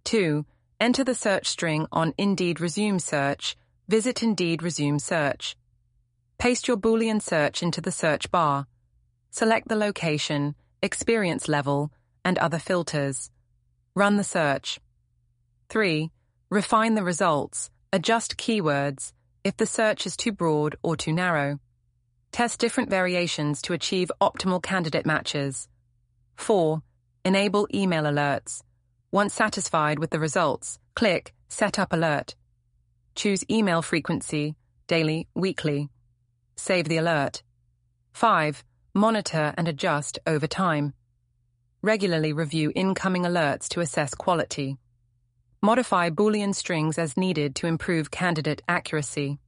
2. Enter the search string on Indeed Resume Search. Visit Indeed Resume Search. Paste your Boolean search into the search bar. Select the location, experience level, and other filters. Run the search. 3. Refine the results. Adjust keywords if the search is too broad or too narrow. Test different variations to achieve optimal candidate matches. 4. Enable email alerts. Once satisfied with the results, click Set up alert. Choose email frequency, daily, weekly. Save the alert. 5. Monitor and adjust over time. Regularly review incoming alerts to assess quality. Modify Boolean strings as needed to improve candidate accuracy.